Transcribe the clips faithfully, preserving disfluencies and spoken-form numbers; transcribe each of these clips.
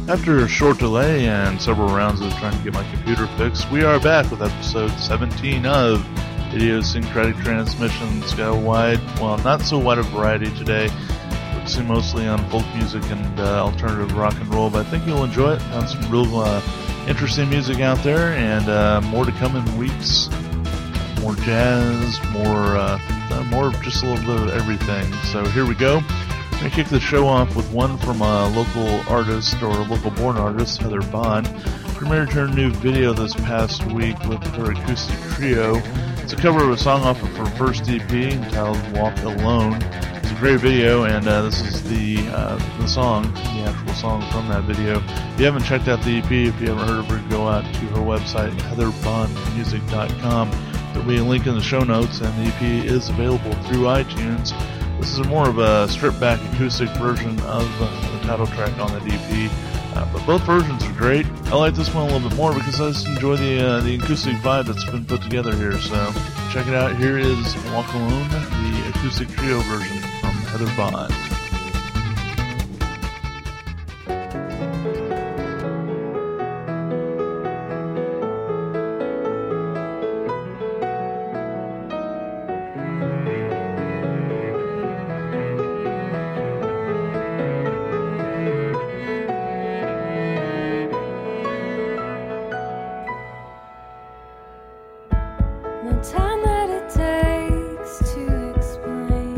After a short delay and several rounds of trying to get my computer fixed, we are back with episode seventeen of Idiosyncratic Transmissions. Got a wide, well, not so wide a variety today, focusing mostly on folk music and uh, alternative rock and roll, but I think you'll enjoy it. Found some real uh, interesting music out there, and uh, more to come in weeks. More jazz, more, uh, uh, more of just a little bit of everything. So here we go. I'm going to kick the show off with one from a local artist, or a local born artist, Heather Bond. Premiered her new video this past week with her acoustic trio. It's a cover of a song off of her first E P entitled Walk Alone. It's a great video, and uh, this is the uh, the song, the actual song from that video. If you haven't checked out the E P, if you haven't heard of her, go out to her website, heather bond music dot com. There'll be a link in the show notes, and the E P is available through iTunes. This is more of a stripped-back acoustic version of uh, the title track on the E P, uh, but both versions are great. I like this one a little bit more because I just enjoy the uh, the acoustic vibe that's been put together here. So check it out. Here is Walk Alone, the acoustic trio version from Heather Bond. Time that it takes to explain.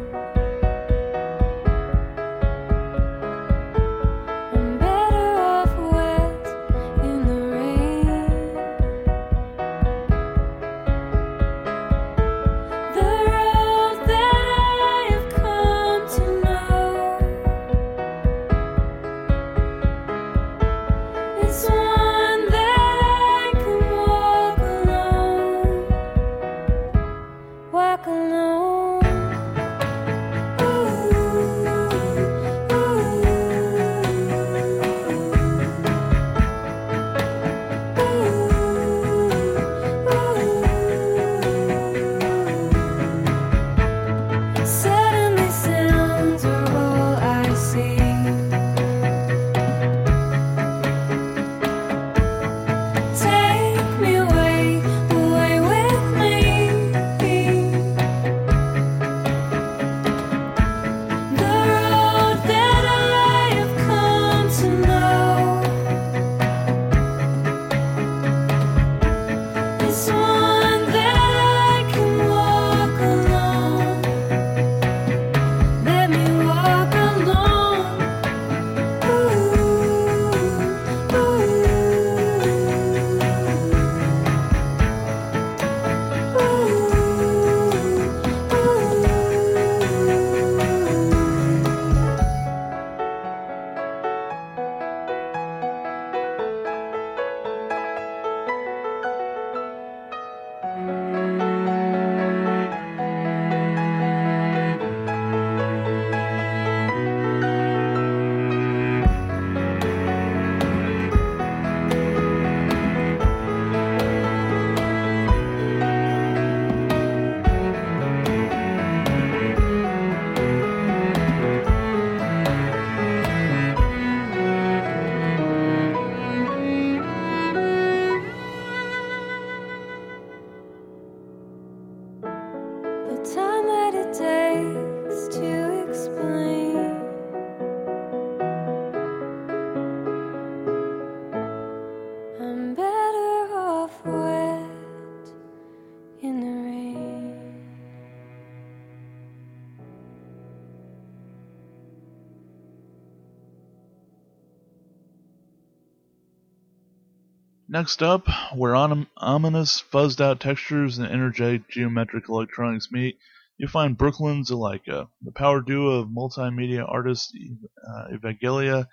Next up, where om- ominous, fuzzed-out textures and energetic geometric electronics meet, you find Brooklyn Zalaika, the power duo of multimedia artists uh, Evangelia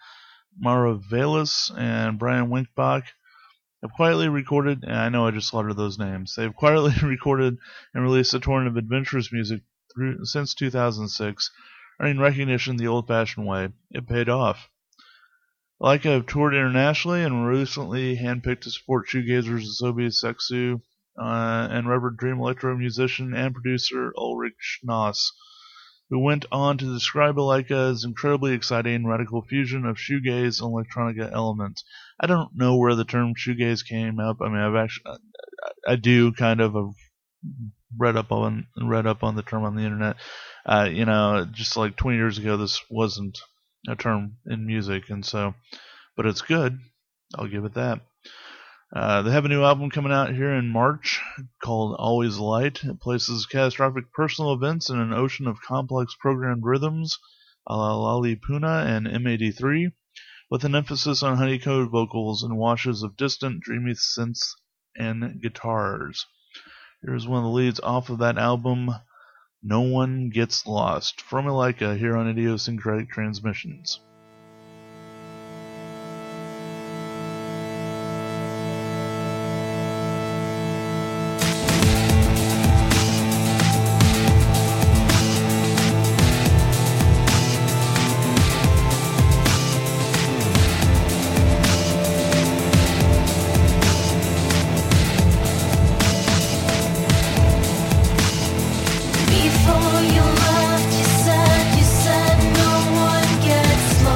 Maravelis and Brian Winkbach have quietly recorded, and I know I just slaughtered those names, they've quietly recorded and released a torrent of adventurous music through, since two thousand six, earning recognition the old-fashioned way. It paid off. Leica have toured internationally and were recently handpicked to support shoegazers Asobi Seksu uh, and Reverend Dream Electro musician and producer Ulrich Schnoss. who went on to describe it like as incredibly exciting radical fusion of shoegaze and electronica elements. I don't know where the term shoegaze came up. I mean, I've actually, I do kind of have read up on read up on the term on the internet. Uh, you know, just like twenty years ago, this wasn't a term in music, and so, but it's good. I'll give it that. Uh, they have a new album coming out here in March called Always Light. It places catastrophic personal events in an ocean of complex programmed rhythms, a la Lali Puna and M A D three, with an emphasis on honeycombed vocals and washes of distant, dreamy synths and guitars. Here's one of the leads off of that album, No One Gets Lost, from Elika here on Idiosyncratic Transmissions. Before you left, you said, you said no one gets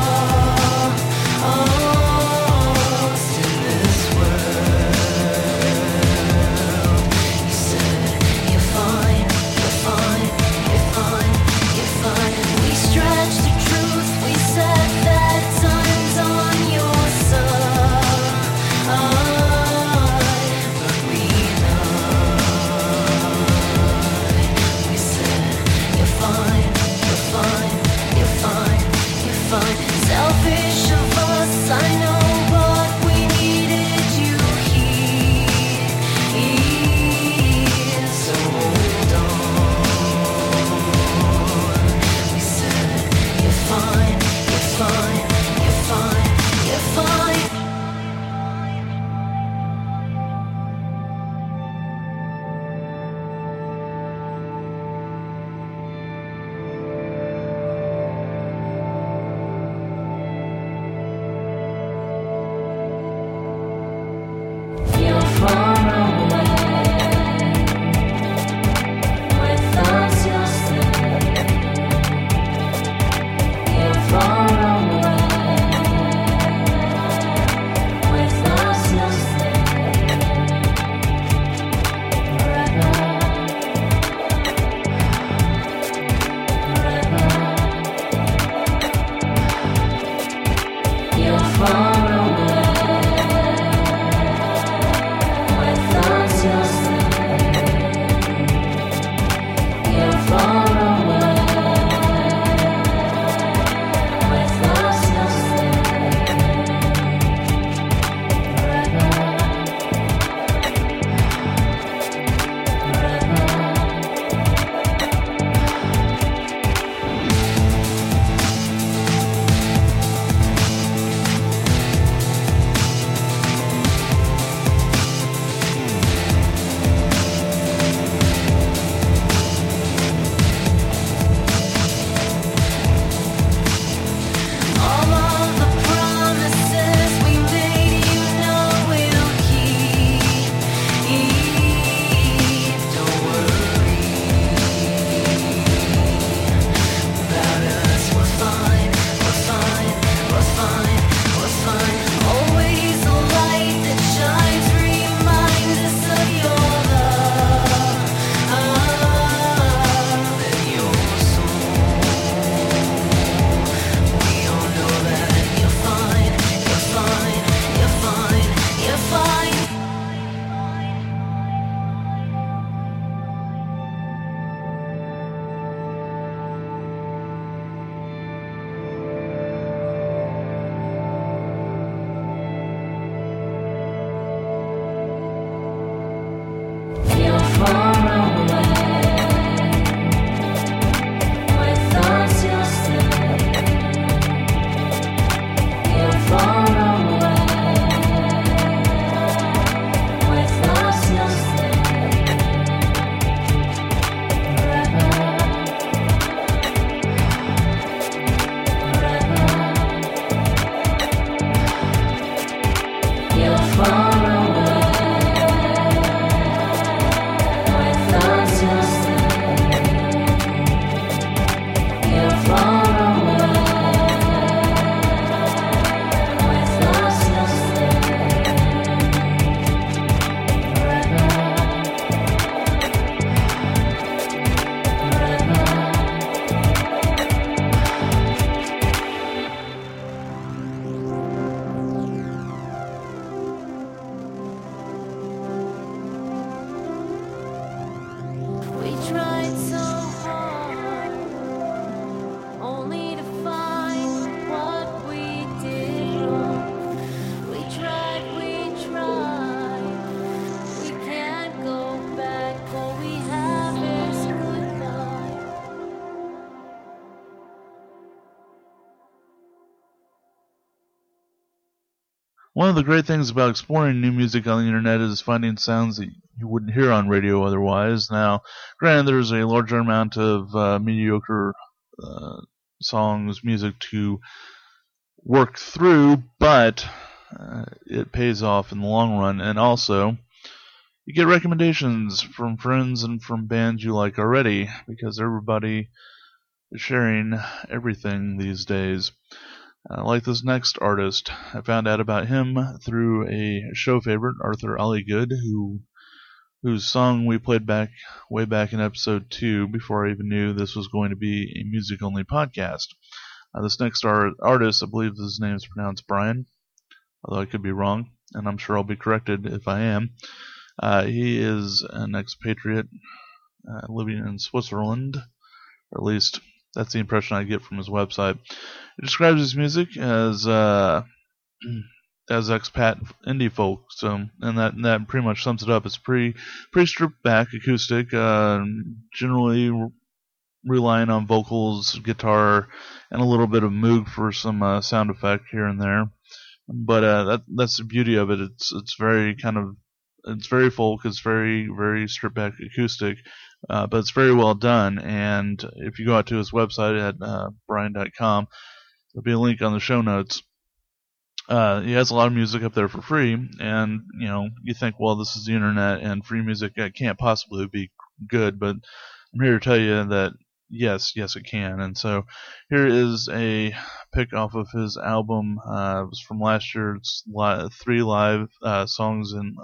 One of the great things about exploring new music on the internet is finding sounds that you wouldn't hear on radio otherwise. Now, granted, there's a larger amount of uh, mediocre uh, songs, music to work through, but uh, it pays off in the long run. And also, you get recommendations from friends and from bands you like already, because everybody is sharing everything these days. Uh, like this next artist, I found out about him through a show favorite, Arthur Ollygood, who whose song we played back way back in episode two, before I even knew this was going to be a music-only podcast. Uh, this next art- artist, I believe his name is pronounced Brian, although I could be wrong, and I'm sure I'll be corrected if I am. Uh, he is an expatriate uh, living in Switzerland, or at least that's the impression I get from his website. It describes his music as uh, as expat indie folk, so and that that pretty much sums it up. It's pretty pretty stripped back, acoustic, uh, generally re- relying on vocals, guitar, and a little bit of Moog for some uh, sound effect here and there. But uh, that that's the beauty of it. It's it's very kind of it's very folk. It's very very stripped back acoustic. Uh, but it's very well done, and if you go out to his website at uh, brian dot com, there'll be a link on the show notes. Uh, he has a lot of music up there for free, and you know you think, well, this is the internet, and free music uh, can't possibly be good, but I'm here to tell you that yes, yes, it can. And so here is a pick off of his album. Uh, it was from last year. It's li- three live uh, songs in.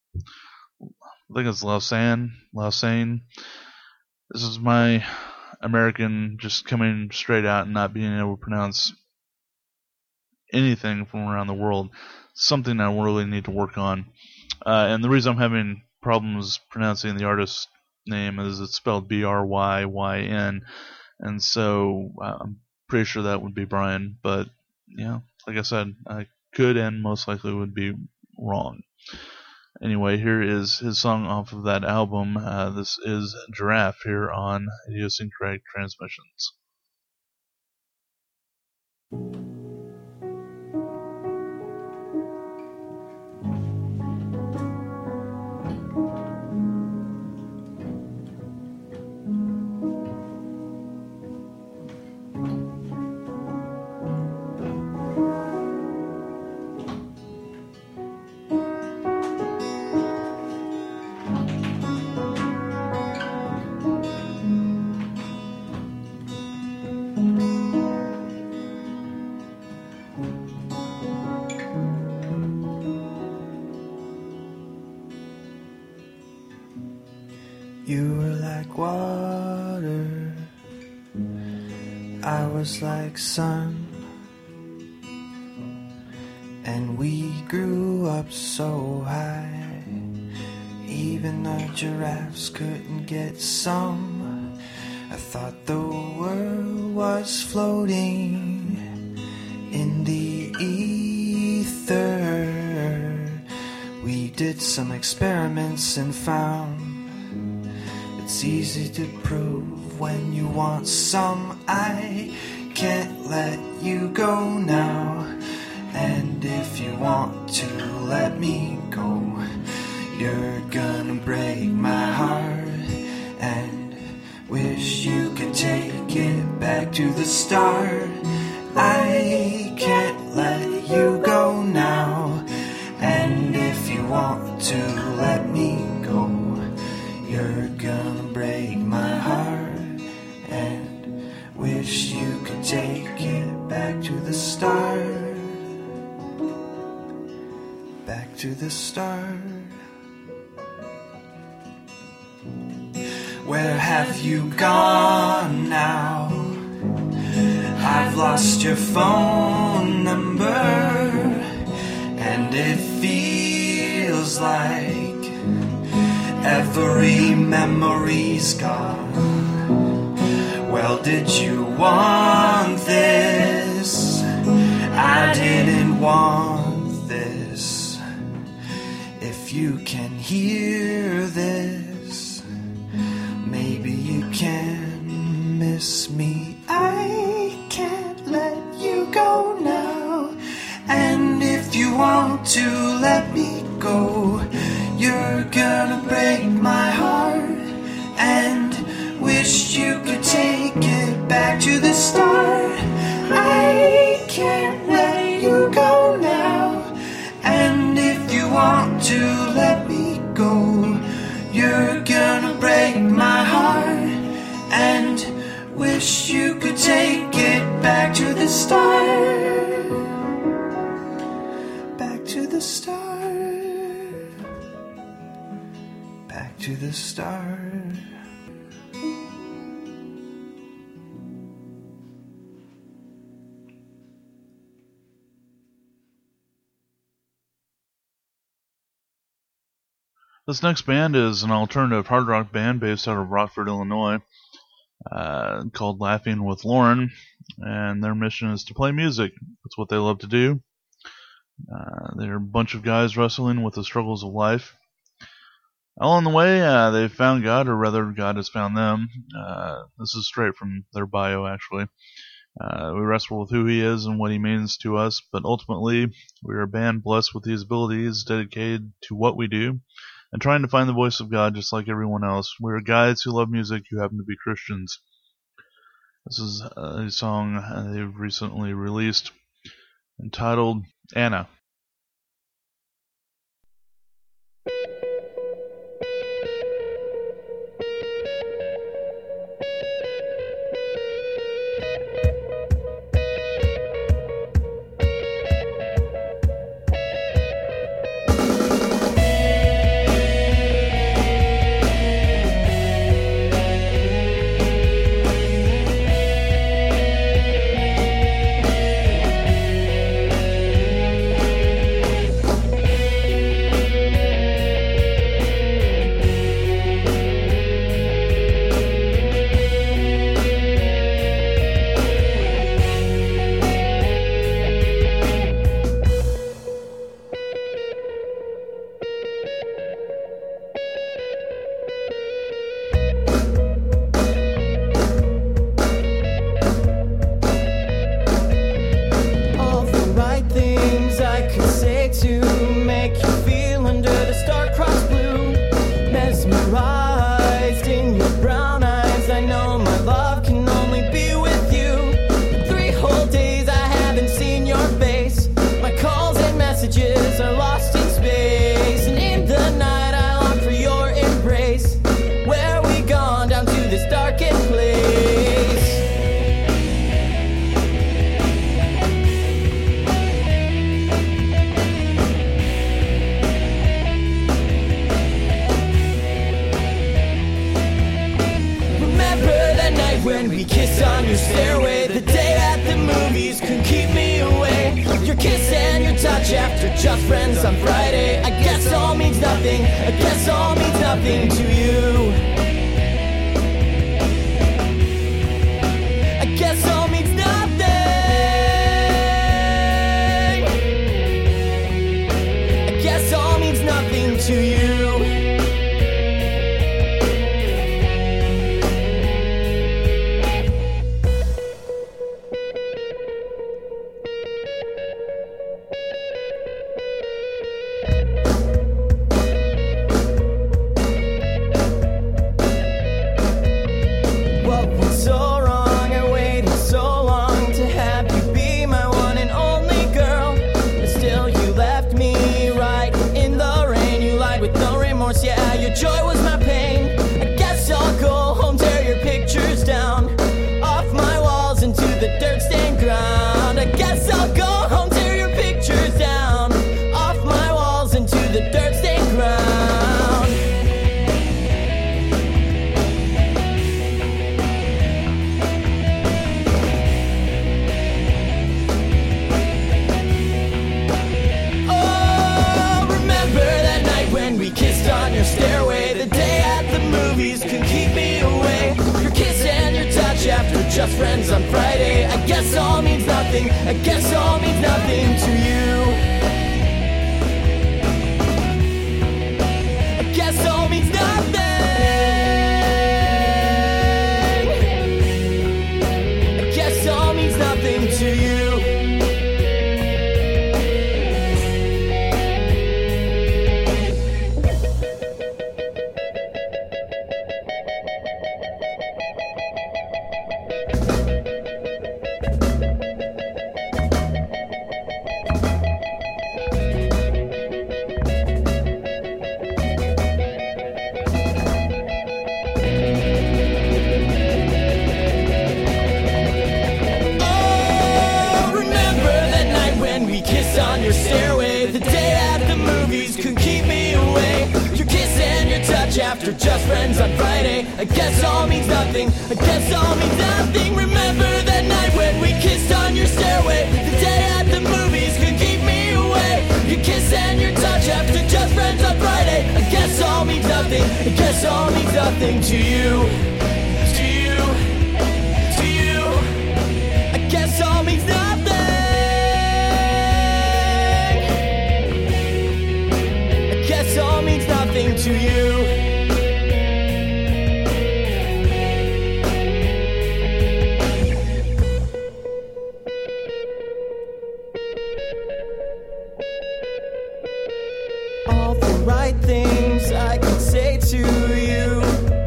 I think it's Lausanne. Lausanne. This is my American just coming straight out and not being able to pronounce anything from around the world. Something I really need to work on. Uh, and the reason I'm having problems pronouncing the artist's name is it's spelled B R Y Y N. And so uh, I'm pretty sure that would be Brian. But, yeah, like I said, I could and most likely would be wrong. Anyway, here is his song off of that album. Uh, this is Giraffe here on Idiosyncratic Transmissions. You were like water, I was like sun, and we grew up so high, even the giraffes couldn't get some. I thought the world was floating in the ether. We did some experiments and found it's easy to prove when you want some. I can't let you go now, and if you want to let me go, you're gonna break my heart and wish you could take it back to the start. I can't let you go now, and if you want to let me go, you're gonna break my heart and wish you could take it back to the start. Back to the start. Where have you gone now? I've lost your phone number, and it feels like every memory's gone. Well, did you want this? I didn't want this. If you can hear this, maybe you can miss me. I can't let you go now, and if you want heart and wish you could take it back to the start. Back to the start. Back to the start. This next band is an alternative hard rock band based out of Rockford, Illinois, uh, called Laughing with Lauren, and their mission is to play music. That's what they love to do. Uh, they're a bunch of guys wrestling with the struggles of life. Along the way, uh, they've found God, or rather, God has found them. Uh, this is straight from their bio, actually. Uh, we wrestle with who He is and what He means to us, but ultimately, we are a band blessed with these abilities, dedicated to what we do, and trying to find the voice of God just like everyone else. We're guys who love music who happen to be Christians. This is a song they've recently released entitled Anna. Just friends on Friday. I guess all means nothing. I guess all means nothing to you. I guess all means nothing. I guess all means nothing to you. your stairway. The day at the movies could keep me away. Your kiss and your touch after Just Friends on Friday. I guess all means nothing, I guess all means nothing. Remember that night when we kissed on your stairway. The day at the movies could keep me away. Your kiss and your touch after Just Friends on Friday. I guess all means nothing, I guess all means nothing to you. To you, to you. I guess all means nothing. I guess all means nothing to you. All the right things I can say to you.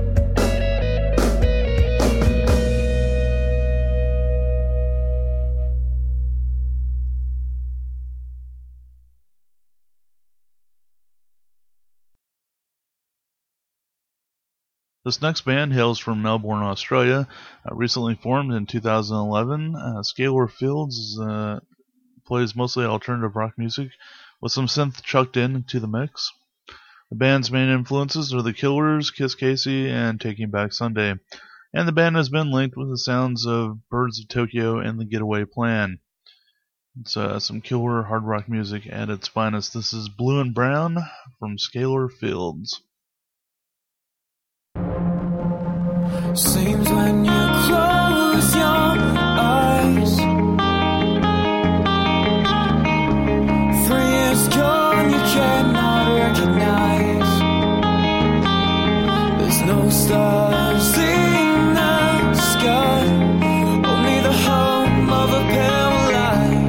This next band hails from Melbourne, Australia. Uh, recently formed in two thousand eleven, uh, Scalar Fields uh, plays mostly alternative rock music with some synth chucked in into the mix. The band's main influences are The Killers, Kiss Casey, and Taking Back Sunday, and the band has been linked with the sounds of Birds of Tokyo and The Getaway Plan. It's uh, some killer hard rock music at its finest. This is Blue and Brown from Scalar Fields. Seems when you close your eyes, three years gone you cannot recognize. There's no stars in the sky, only the hum of a pale light.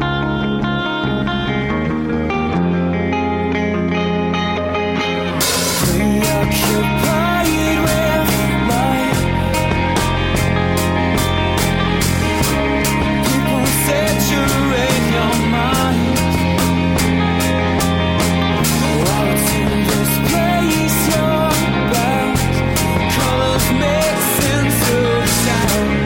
Preoccupied with saturate your mind. Out in this place you're bound, colors mix into sound.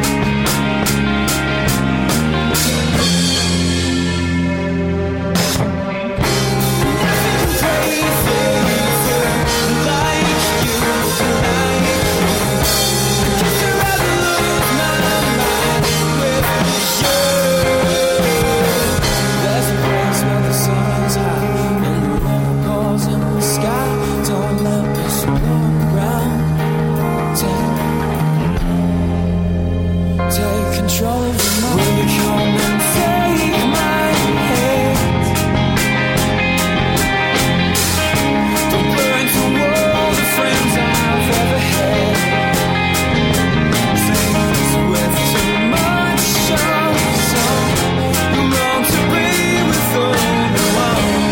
Nothing crazy to like you tonight. I guess I'd rather lose my mind with you. There's a place where the sun's high and the rainbows in the sky. Don't let us run around. Take, take control of your mind. Will you come and take my hand? Don't burn to all the friends I've ever had. Things with too much sun. You long to be with everyone.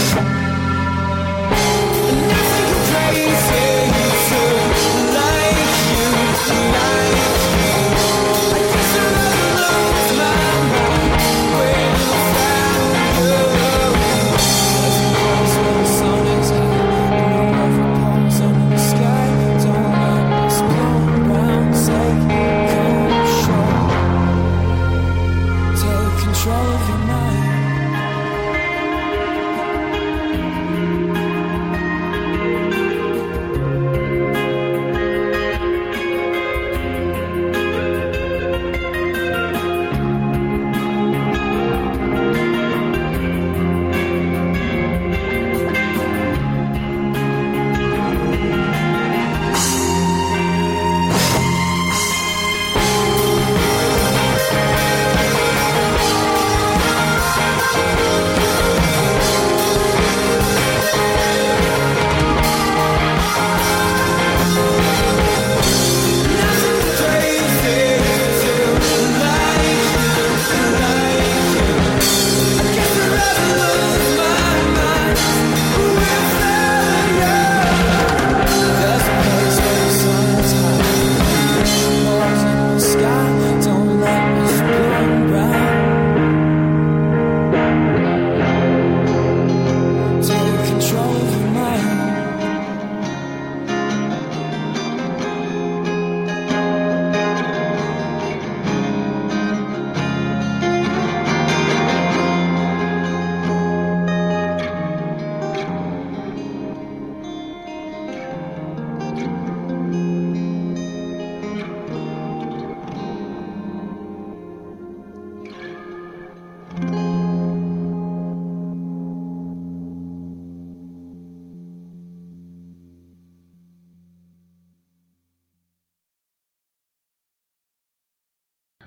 Nothing crazy to like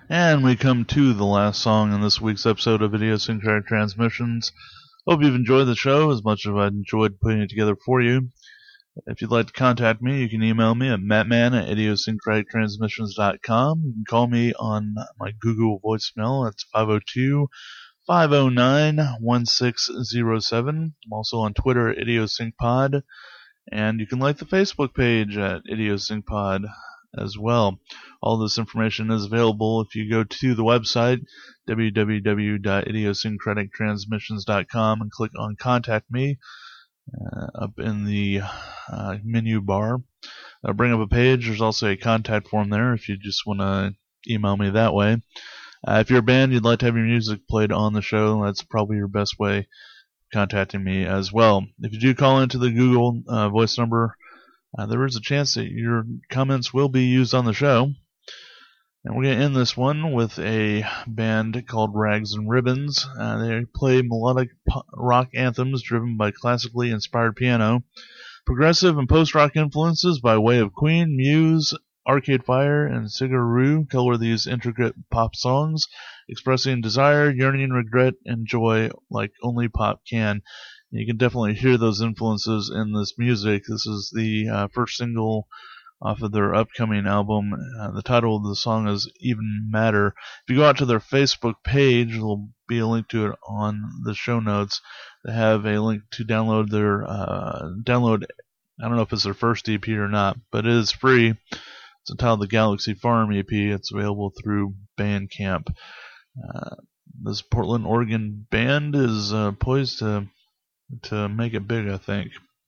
And we come to the last song in this week's episode of Idiosyncratic Transmissions. Hope you've enjoyed the show as much as I enjoyed putting it together for you. If you'd like to contact me, you can email me at mattman at idiosyncratic transmissions dot com. You can call me on my Google voicemail. That's five oh two, five oh nine, one six oh seven. I'm also on Twitter at idiosyncpod. And you can like the Facebook page at idiosyncpod as well. All this information is available if you go to the website w w w dot idiosyncratic transmissions dot com and click on Contact Me uh, up in the uh, menu bar. Uh, bring up a page. There's also a contact form there if you just want to email me that way. Uh, if you're a band, you'd like to have your music played on the show, that's probably your best way of contacting me as well. If you do call into the Google uh, voice number, Uh, there is a chance that your comments will be used on the show. And we're going to end this one with a band called Rags and Ribbons. Uh, they play melodic rock anthems driven by classically inspired piano, progressive and post-rock influences by way of Queen, Muse, Arcade Fire, and Sigur Rós color these intricate pop songs, expressing desire, yearning, regret, and joy like only pop can. You can definitely hear those influences in this music. This is the uh, first single off of their upcoming album. Uh, the title of the song is Even Matter. If you go out to their Facebook page, there'll be a link to it on the show notes. They have a link to download their, uh, download, I don't know if it's their first E P or not, but it is free. It's entitled the Galaxy Farm E P. It's available through Bandcamp. Uh, this Portland, Oregon band is uh, poised to to make it big, I think.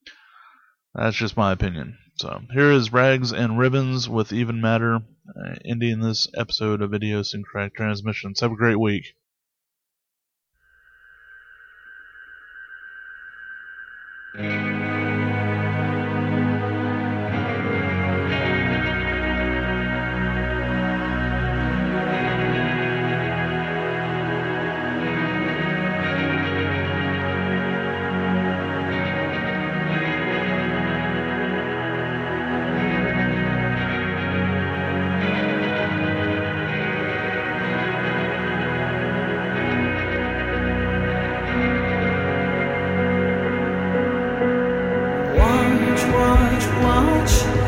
That's just my opinion. So here is Rags and Ribbons with Even Matter, uh, ending this episode of Idiosyncratic Transmissions. Have a great week. Watch, watch, watch.